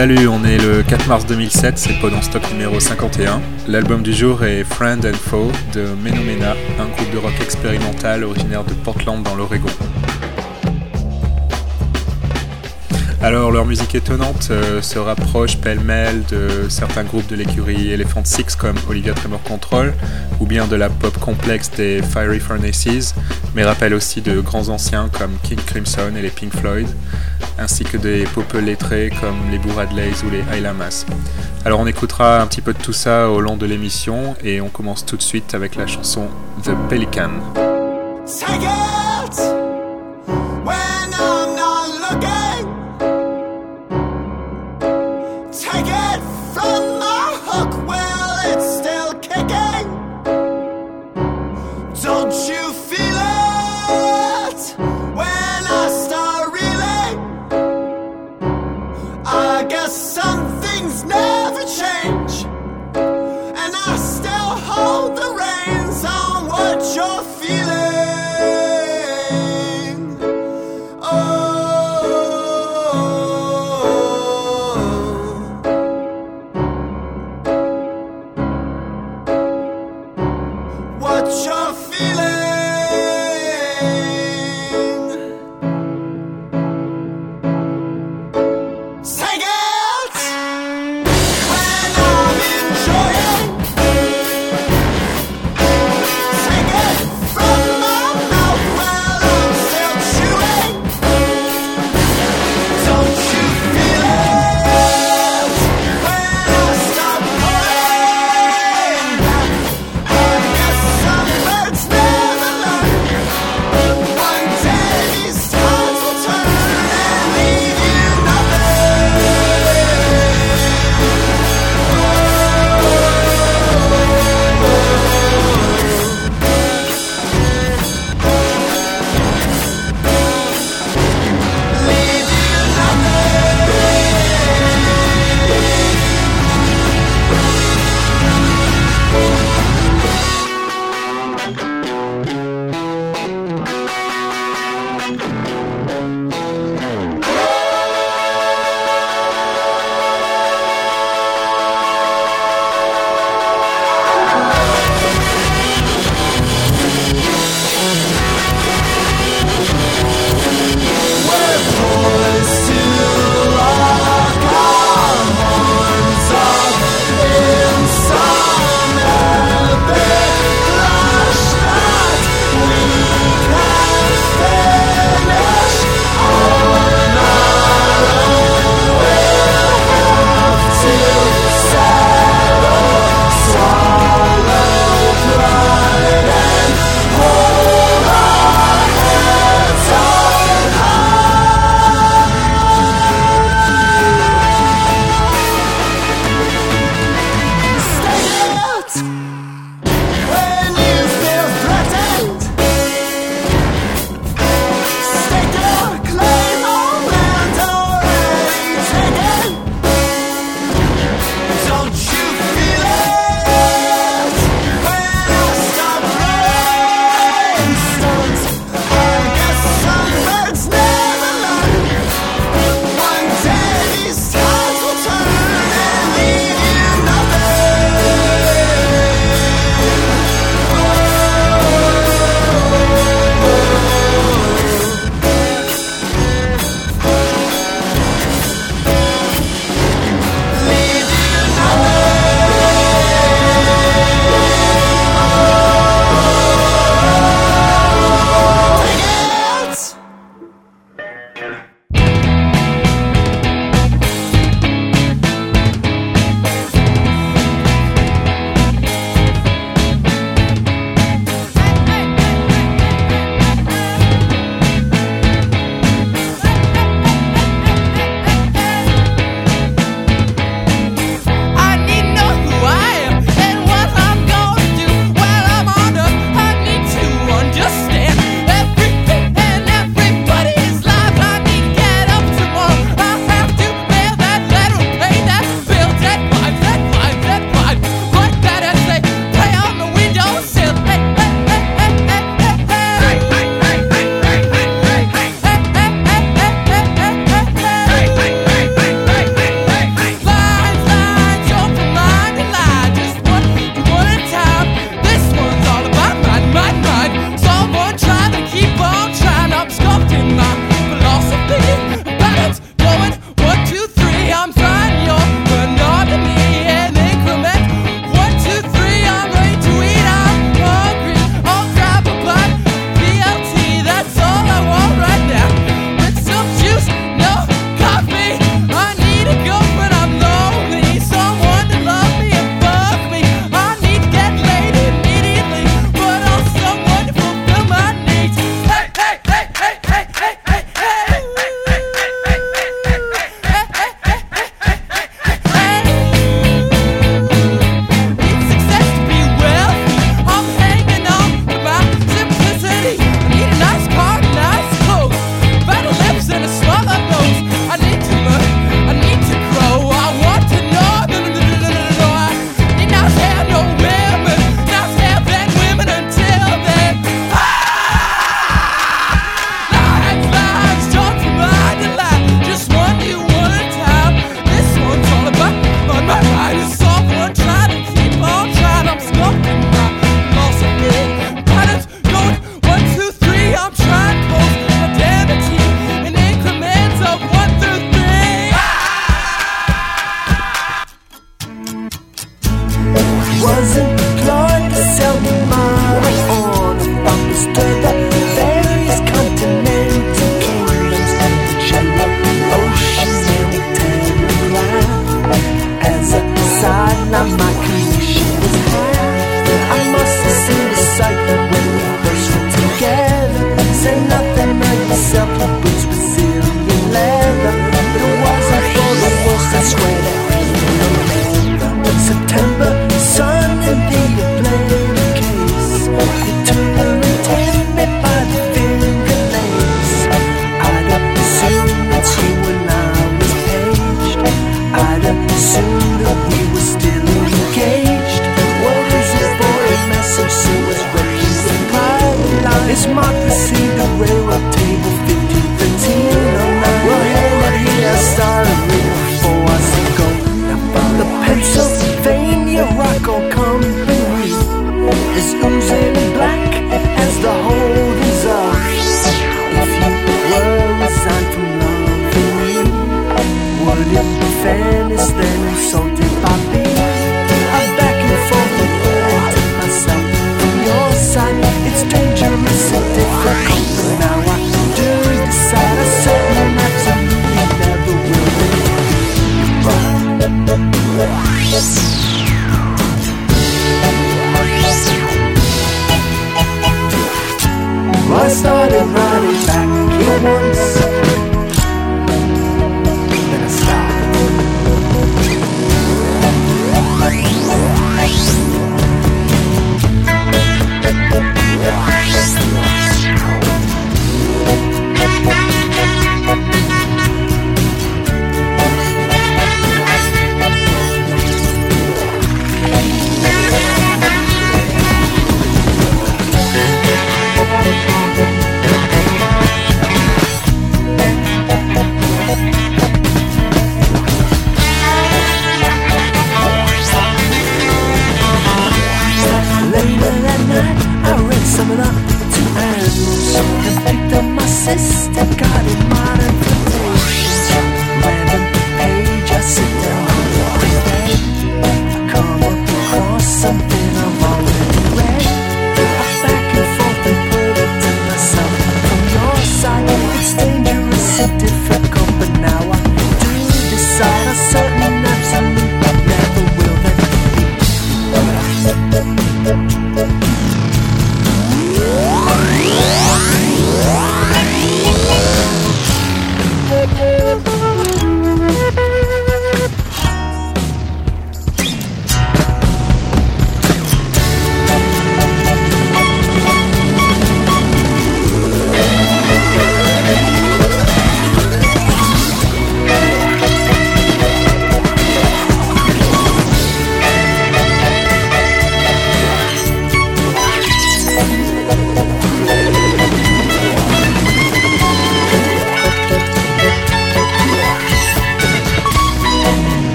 Salut, on est le 4 mars 2007, c'est Pod en stock numéro 51. L'album du jour est Friend and Foe de Menomena, un groupe de rock expérimental originaire de Portland dans l'Oregon. Alors leur musique étonnante se rapproche pêle-mêle de certains groupes de l'écurie Elephant Six comme Olivia Tremor Control ou bien de la pop complexe des Fiery Furnaces, mais rappelle aussi de grands anciens comme King Crimson et les Pink Floyd, ainsi que des pop lettrés comme les Boo Radleys ou les High Lamas. Alors on écoutera un petit peu de tout ça au long de l'émission et on commence tout de suite avec la chanson The Pelican. Take it when I'm not looking. Take it from my hook while it's still kicking. Don't you feel it when I start reeling? I guess some things never change, and I still hold the reins on what you're feeling.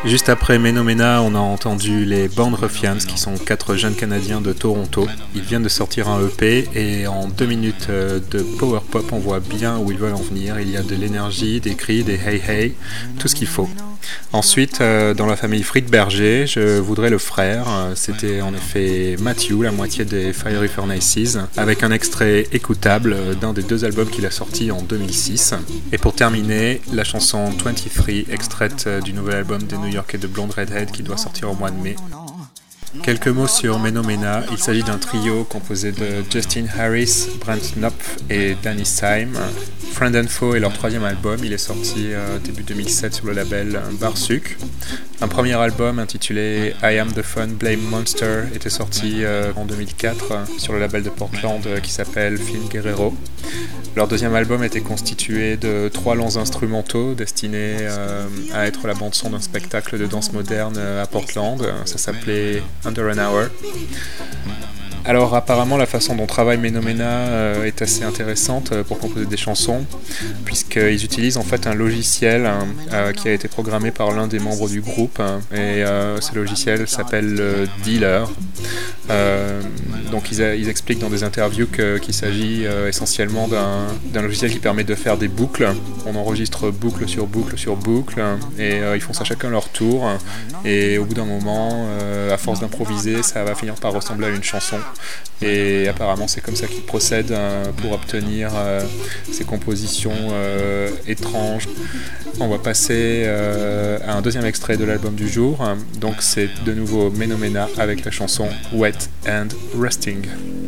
Juste après Menomena, on a entendu les Band Ruffians, qui sont 4 jeunes Canadiens de Toronto. Ils viennent de sortir un EP et en 2 minutes de power pop, on voit bien où ils veulent en venir. Il y a de l'énergie, des cris, des hey hey, tout ce qu'il faut. Ensuite, dans la famille Friedberger, je voudrais le frère. C'était en effet Matthew, la moitié des Fiery Furnaces, avec un extrait écoutable d'un des 2 albums qu'il a sorti en 2006. Et pour terminer, la chanson 23, extraite du nouvel album des New Yorkais de Blonde Redhead qui doit sortir au mois de mai. Quelques mots sur Menomena. Il s'agit d'un trio composé de Justin Harris, Brent Knopf et Danny Syme. Friend and Foe est leur 3e album. Il est sorti début 2007 sur le label Barsuk. Un premier album intitulé I Am the Fun Blame Monster était sorti en 2004 sur le label de Portland qui s'appelle Film Guerrero. Leur 2e album était constitué de 3 longs instrumentaux destinés à être la bande-son d'un spectacle de danse moderne à Portland. Ça s'appelait Under an Hour. Alors apparemment la façon dont travaille Menomena est assez intéressante pour composer des chansons, puisqu'ils utilisent en fait un logiciel qui a été programmé par l'un des membres du groupe, et ce logiciel s'appelle Dealer. Donc ils expliquent dans des interviews qu'il s'agit essentiellement d'un logiciel qui permet de faire des boucles. On enregistre boucle sur boucle sur boucle, et ils font ça chacun leur tour, et au bout d'un moment, à force d'improviser, ça va finir par ressembler à une chanson. Et apparemment c'est comme ça qu'ils procèdent pour obtenir ces compositions étranges. On va passer à un 2e extrait de l'album du jour. Donc c'est de nouveau Menomena avec la chanson Wet and Rusting.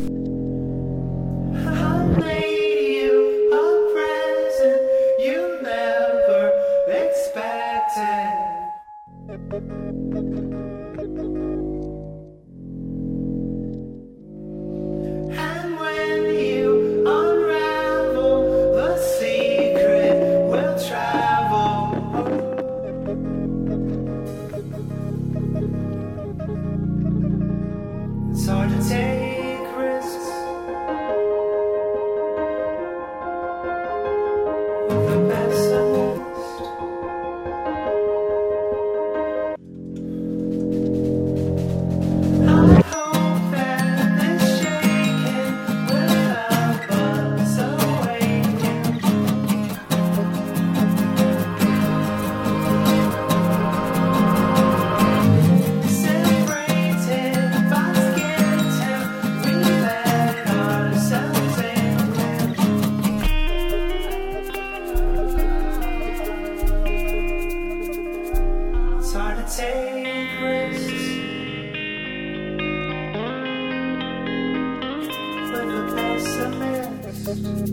It's hard to take risks with the pessimist. I hope that this shaking will help us awaken. Separated by skin till we let ourselves in. It's hard to take risks with a pessimist.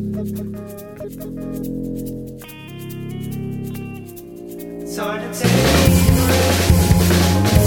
It's hard to take risks.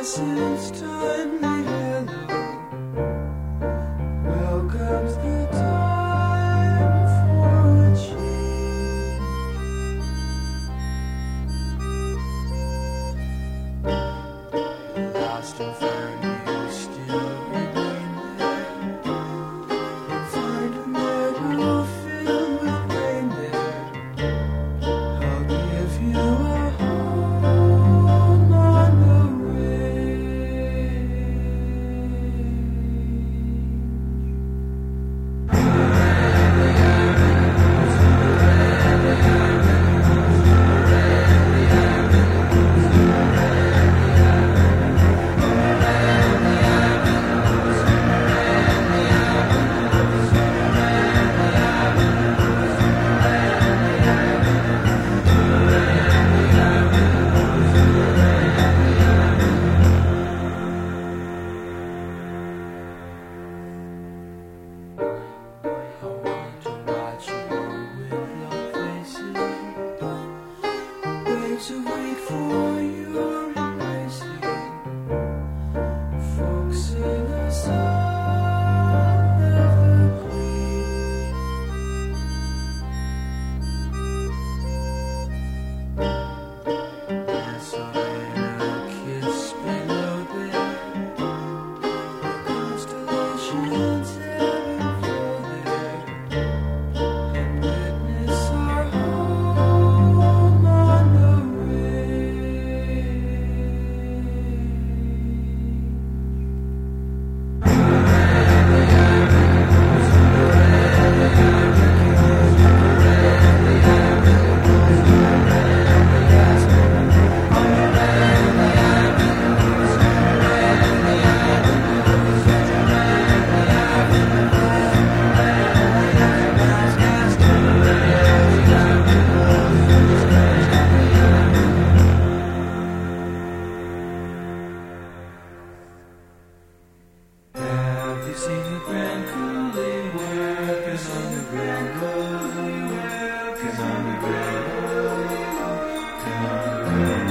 since time the hello. Welcome's the time for a change. Lost and found, you still remain there. Find a meadow filled with rain there. I'll give you a home on the to wait for your embracing. Folks sing a song evergreen. Yes, I had a kiss below there. Constellations ebb and flow there. And witness our home on the Have you seen the Grand Coulee working on the Grand Coulee, working on the Grand Coulee, working on the Grand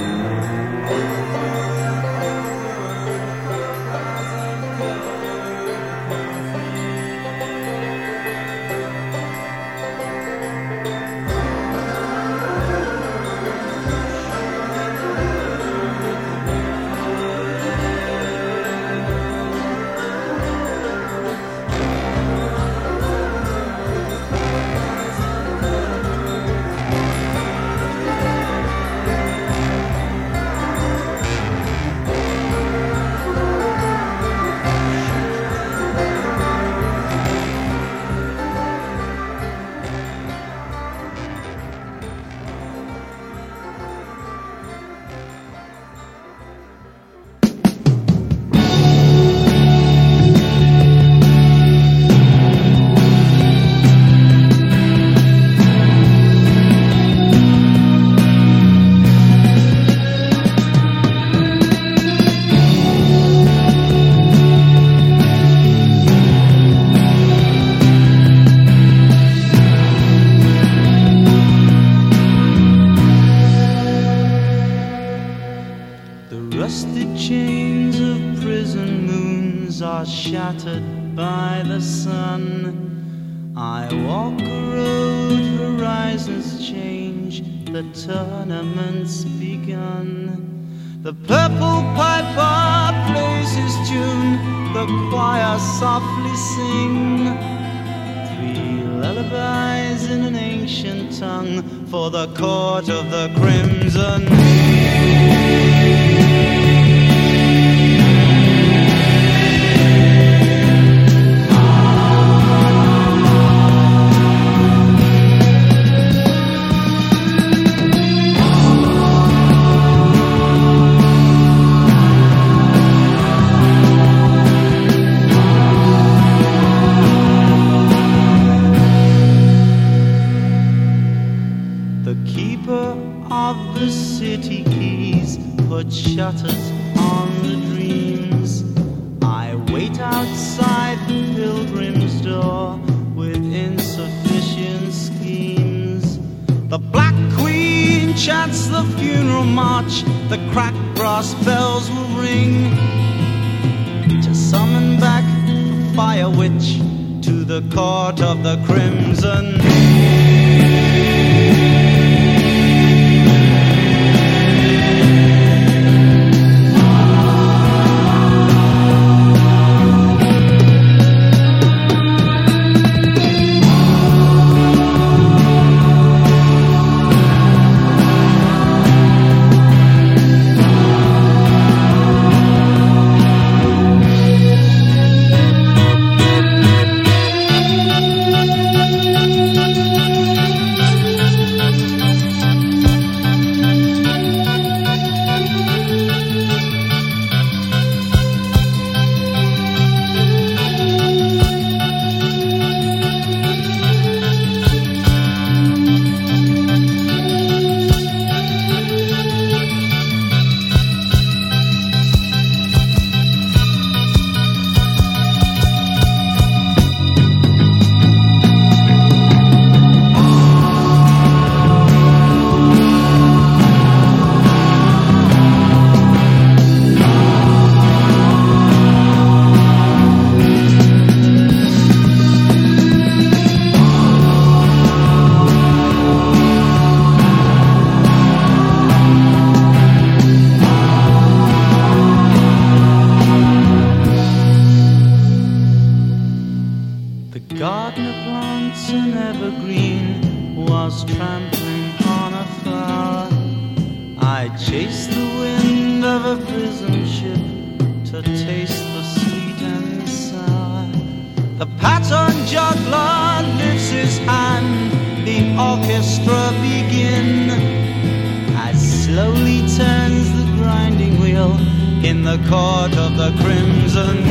chains of prison moons are shattered by the sun. I walk a road, horizons change, the tournament's begun. The purple piper plays his tune, the choir softly sing. 3 lullabies in an ancient tongue for the court of the crimson. Of the city keys put shutters on the dreams. I wait outside the pilgrim's door with insufficient schemes. The Black Queen chants the funeral march the cracked brass bells will ring to summon back the fire witch to the court of the crimson. Gardener plants an evergreen was trampling on a flower. I chased the wind of a prison ship to taste the sweet and the sour. The pattern juggler lifts his hand, the orchestra begin, as slowly turns the grinding wheel in the court of the crimson.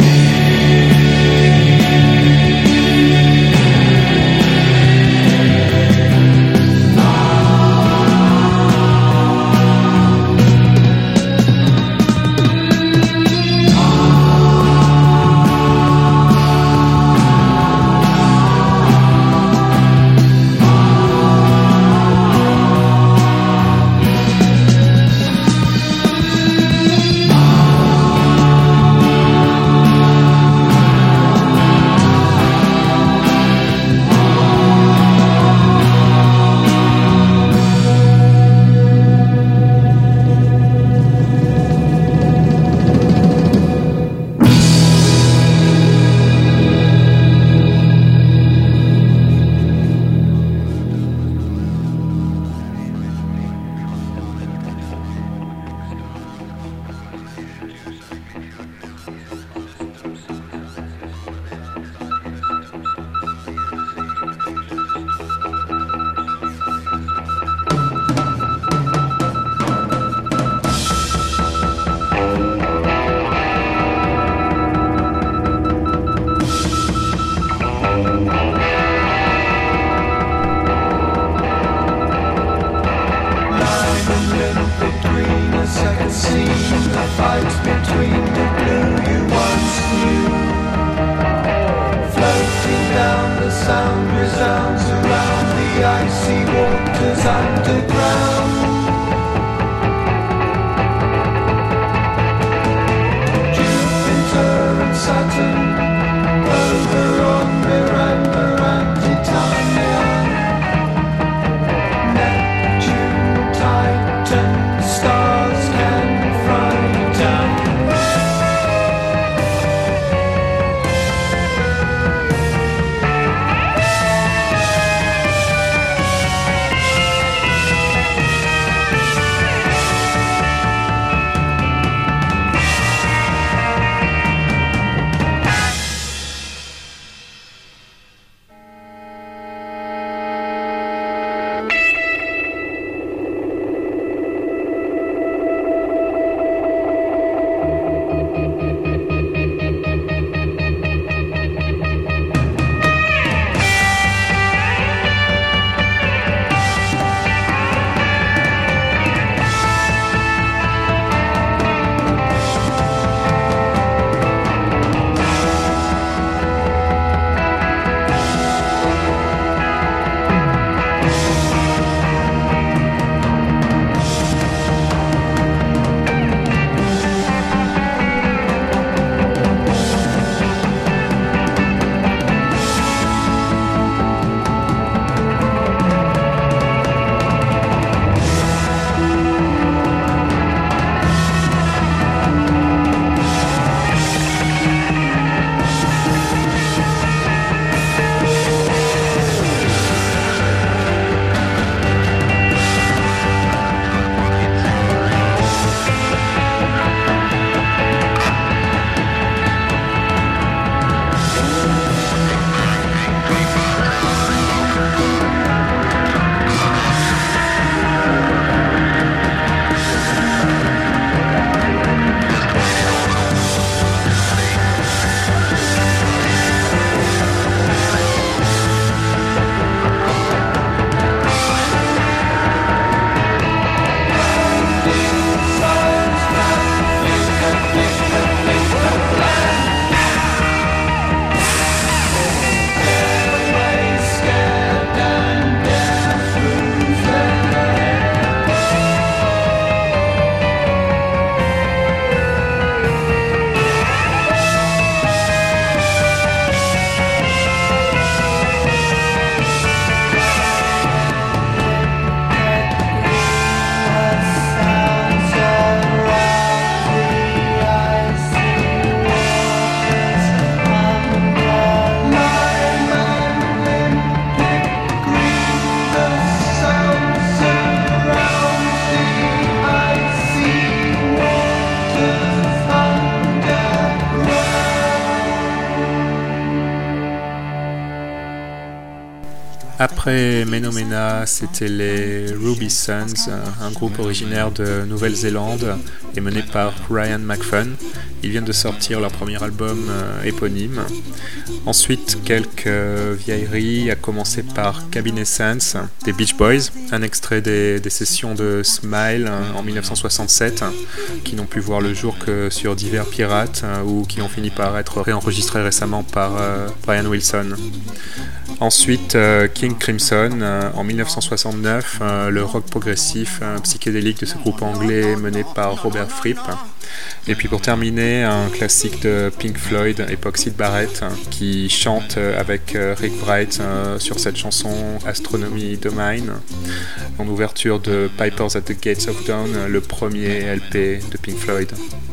Après Menomena, c'était les Ruby Sons, un groupe originaire de Nouvelle-Zélande et mené par Ryan McPhun. Ils viennent de sortir leur premier album éponyme. Ensuite, quelques vieilleries, à commencer par Cabinet Sense des Beach Boys, un extrait des sessions de Smile en 1967, qui n'ont pu voir le jour que sur divers pirates ou qui ont fini par être réenregistrés récemment par Brian Wilson. Ensuite, King Crimson, en 1969, le rock progressif psychédélique de ce groupe anglais mené par Robert Fripp. Et puis pour terminer, un classique de Pink Floyd, époque Syd Barrett, qui chante avec Rick Wright sur cette chanson Astronomy Domain, en ouverture de Pipers at the Gates of Dawn, le premier LP de Pink Floyd.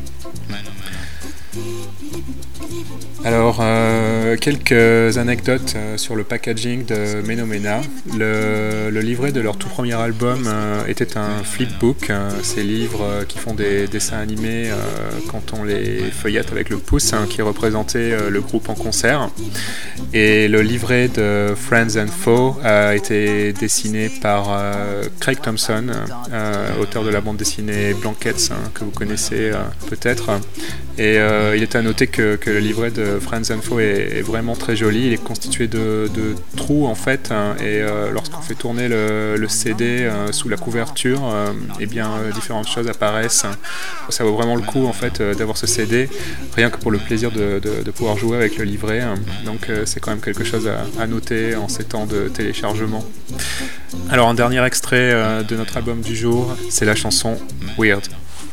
Alors, quelques anecdotes sur le packaging de Menomena. Le livret de leur tout premier album était un flipbook, ces livres qui font des dessins animés quand on les feuillette avec le pouce, qui représentait le groupe en concert. Et le livret de Friends and Foe a été dessiné par Craig Thompson, auteur de la bande dessinée Blankets, que vous connaissez peut-être. Et il est à noter que le livret de Friends and Foe est vraiment très joli. Il est constitué de trous en fait, et lorsqu'on fait tourner le CD sous la couverture, eh bien différentes choses apparaissent. Ça vaut vraiment le coup en fait d'avoir ce CD, rien que pour le plaisir de pouvoir jouer avec le livret. Donc c'est quand même quelque chose à noter en ces temps de téléchargement. Alors un dernier extrait de notre album du jour, c'est la chanson Weird.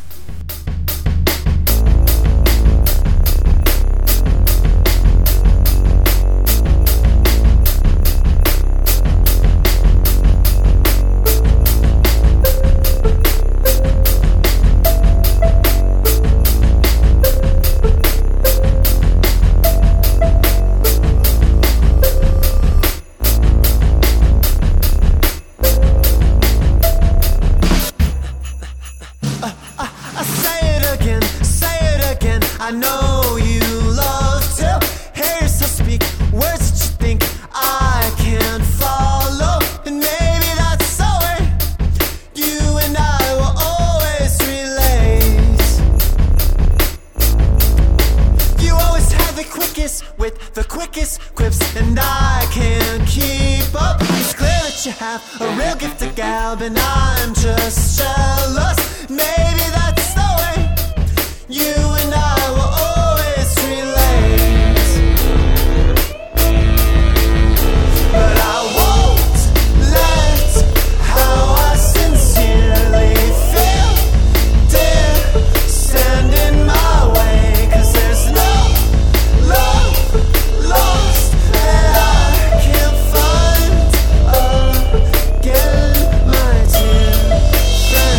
I know you love to hear yourself speak words that you think I can't follow. And maybe that's the way you and I will always relate. You always have the quickest with the quickest quips, and I can't keep up. It's clear that you have a real gift of gab, and I'm just jealous. Maybe that's the way you and I will always relate. But I won't let how I sincerely feel dare stand in my way, 'cause there's no love lost that I can't find again. My dear friend,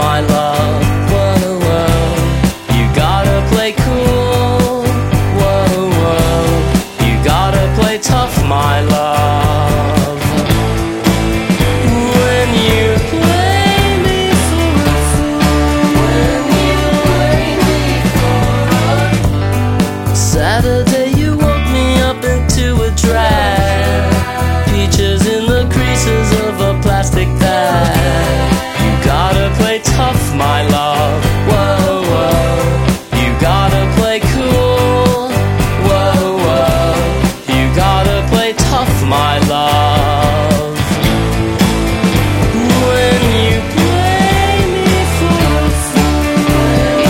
my love. Whoa, whoa, you gotta play cool. Whoa, whoa, you gotta play tough, my love. When you play me for a fool, when you play me for a Saturday, you woke me up into a drag. Peaches in the creases of a plastic bag. You gotta play tough, my love. Whoa, whoa, you gotta play cool. Whoa, whoa, you gotta play tough, my love. When you play me for a fool,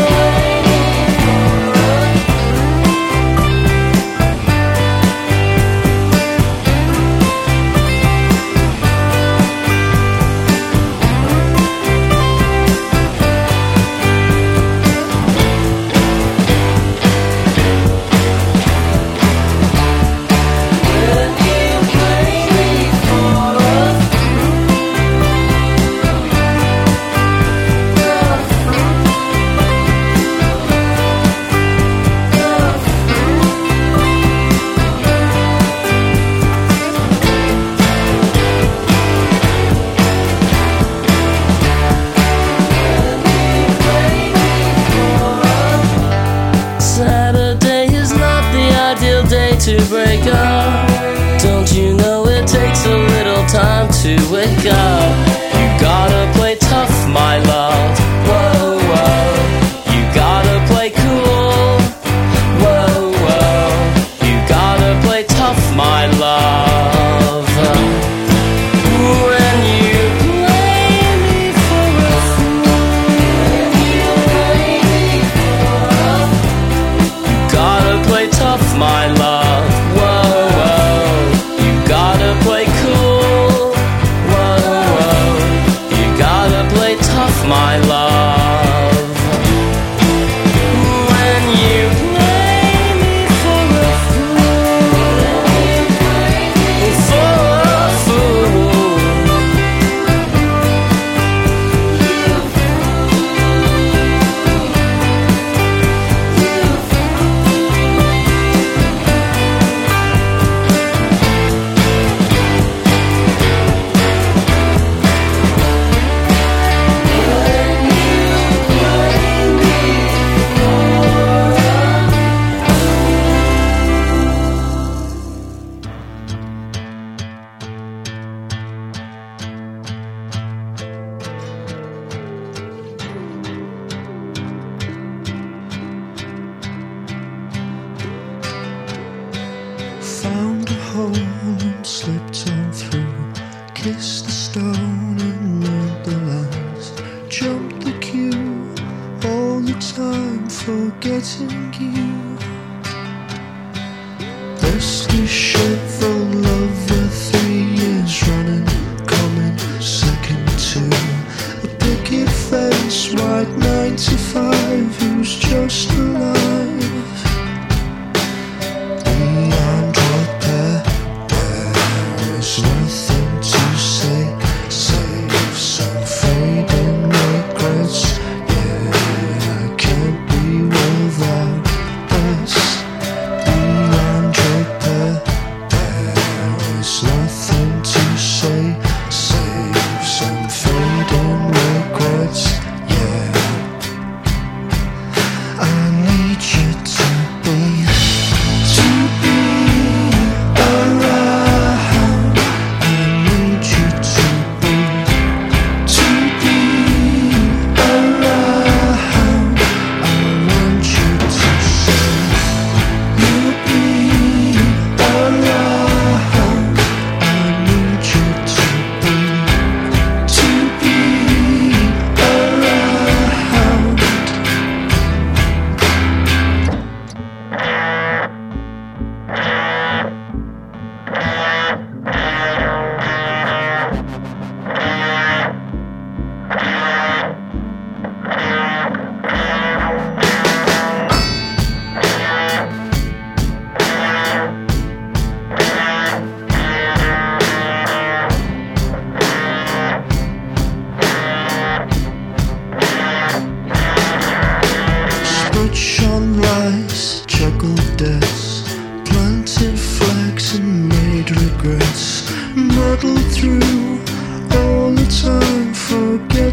Saturday is not the ideal day to break up. Don't you know it takes a little time to wake up? You gotta play tough, my love. Whoa, whoa, you gotta play cool. Whoa, whoa, you gotta play tough, my love. When you play me for a fool, gotta play tough, my love. Whoa, whoa, you gotta play cool. Whoa, whoa, you gotta play tough, my love. When you play me for a fool, for a fool. Found a hole and slipped on through. Kissed the stone and learned the last. Jumped the queue all the time, forgetting you. Thirsty ship for love for 3 years running, coming second to a picket fence, white 9 to 5, who's just alive. Beyond what there is nothing to say. Save some fading regrets. Yeah, I can't be without us. Beyond what there is nothing to say. Save some fading regrets. Yeah, I need you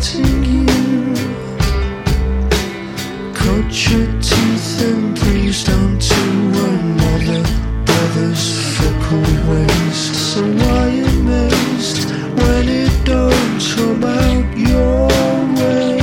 hurting you. Cut your teeth and please don't do another brother's fickle waste. So why amazed when it don't come out your way?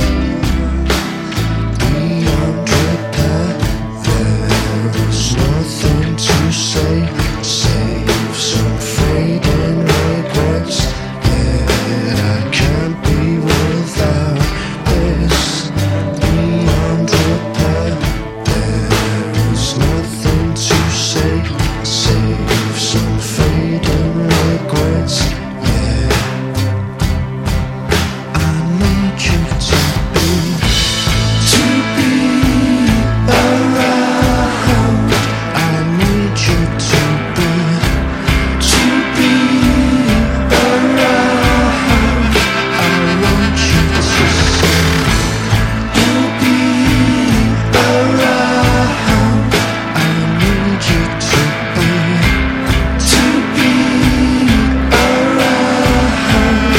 Beyond repair, there's nothing to say. Save some fading regrets. Yet I can't be without this. Beyond repair, there's nothing to say. Save some fading regrets. Yeah, I need you to be around. I need you to be around. I want you to say you'll be around. I need you to be around.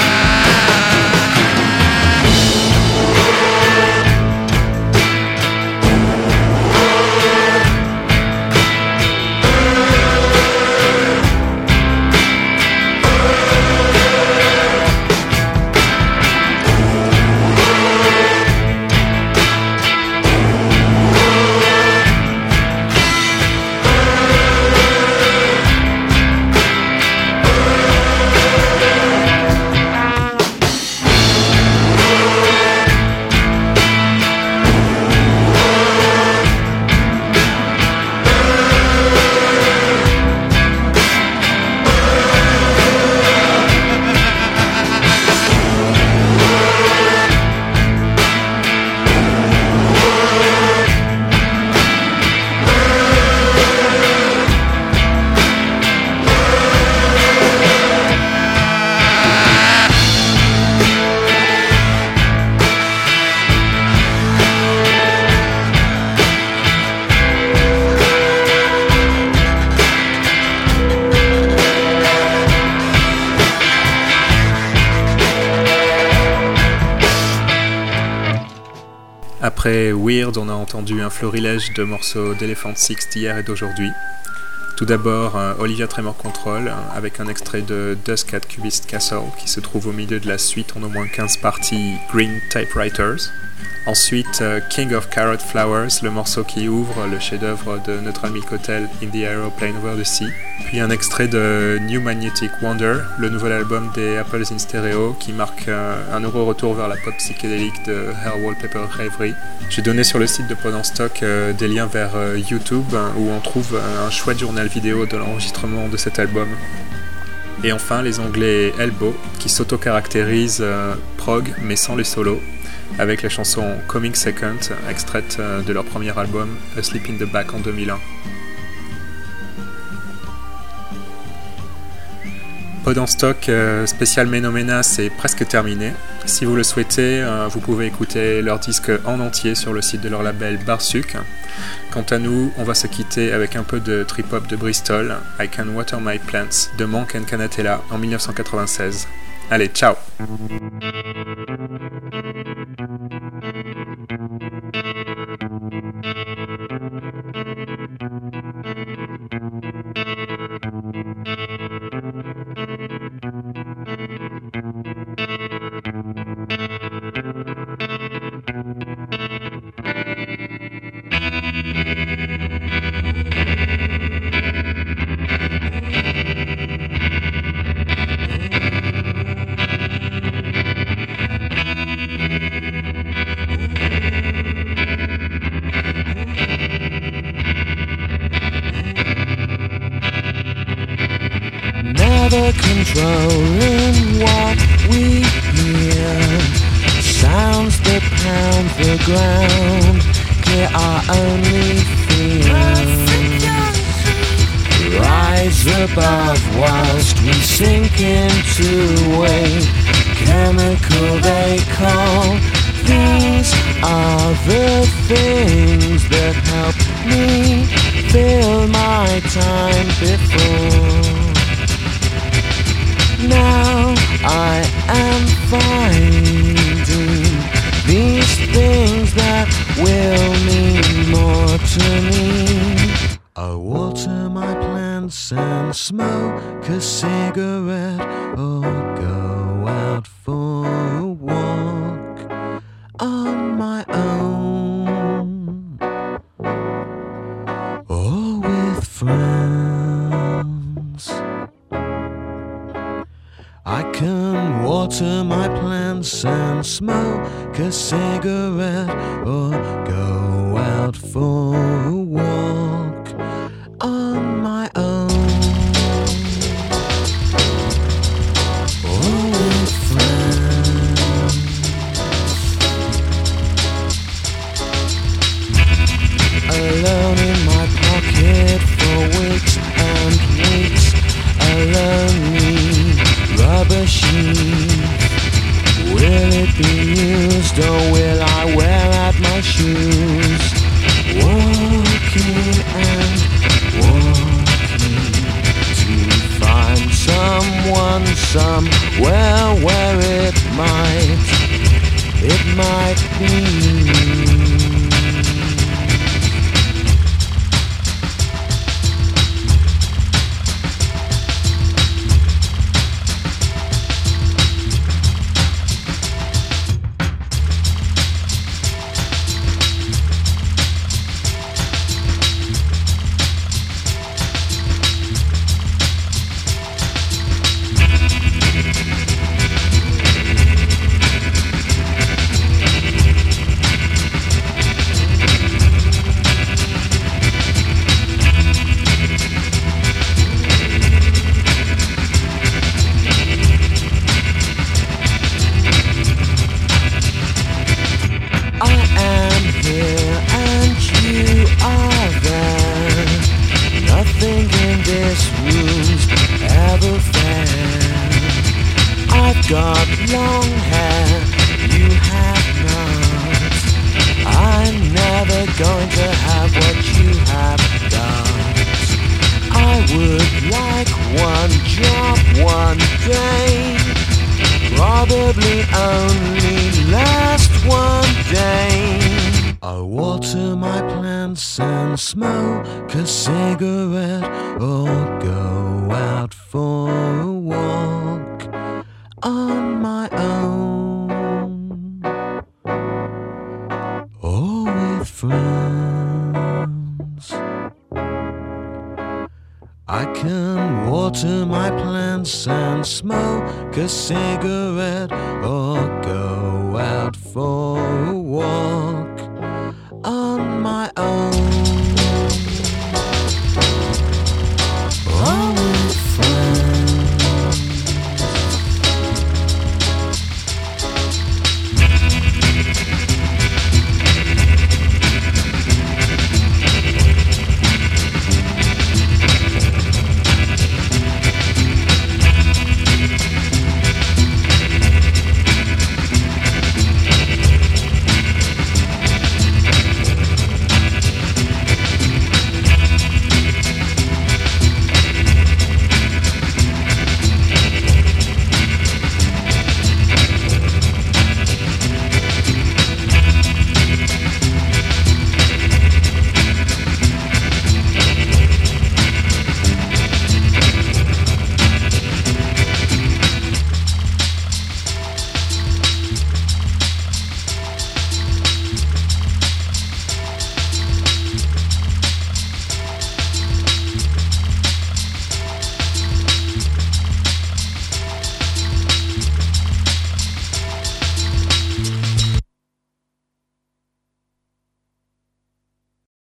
Après Weird, on a entendu un florilège de morceaux d'Elephant Six d'hier et d'aujourd'hui. Tout d'abord, Olivia Tremor Control, avec un extrait de Dusk at Cubist Castle, qui se trouve au milieu de la suite en au moins 15 parties Green Typewriters. Ensuite, King of Carrot Flowers, le morceau qui ouvre le chef-d'œuvre de Neutral Milk Hotel, In the Aeroplane Over the Sea. Puis un extrait de New Magnetic Wonder, le nouvel album des Apples in Stereo, qui marque un heureux retour vers la pop psychédélique de Hair Wallpaper Rêverie. J'ai donné sur le site de Pod en Stock des liens vers YouTube, où on trouve un chouette journal vidéo de l'enregistrement de cet album. Et enfin, les Anglais Elbow, qui s'auto-caractérisent prog, mais sans les solos, avec la chanson Coming Second, extraite de leur premier album A Sleep in the Back en 2001. Pod en Stock spécial Ménomena, c'est presque terminé. Si vous le souhaitez, vous pouvez écouter leur disque en entier sur le site de leur label Barsuk. Quant à nous, on va se quitter avec un peu de trip-hop de Bristol, I Can Water My Plants de Monk & Canatella en 1996. Allez, ciao! Never controlling what we hear. Sounds that pound the ground, clear our only fear. Rise above whilst we sink into a chemical they call. These are the things that help me fill my time before. Now I am fine. and smoke a cigarette or go out for a walk on my own or with friends. I can water my plants and smoke a cigarette or go out for a walk on my own or with friends. Alone in my pocket for weeks and weeks, a lonely rubber sheet. Will it be used or will I wear out my shoes? Walking and walking to find someone somewhere where it might be. Got long hair, you have not. I'm never going to have what you have got. I would like one job one day, probably only last one day. I water my plants and smoke a cigarette or go out for a walk on my own or with friends. I can water my plants and smoke a cigarette or go out for